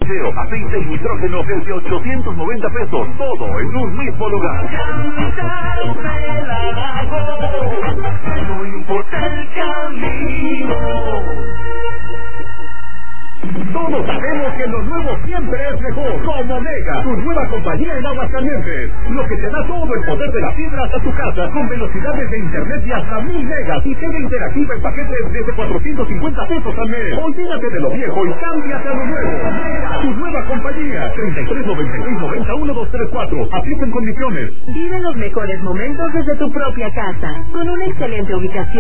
video, aceite y nitrógeno desde 890 pesos. Todo en un mismo lugar. No importa el camino. Todos sabemos que lo nuevo siempre es mejor. Como Mega, tu nueva compañía en Aguascalientes. Lo que te da todo el poder de la fibra hasta tu casa, con velocidades de internet de hasta 1000 megas y TV interactiva en paquetes desde 450 pesos al mes. Olvídate de lo viejo y cámbiate a lo nuevo. Mega, tu nueva compañía. 3396-91234. Aplican condiciones. Vive los mejores momentos desde tu propia casa, con una excelente ubicación.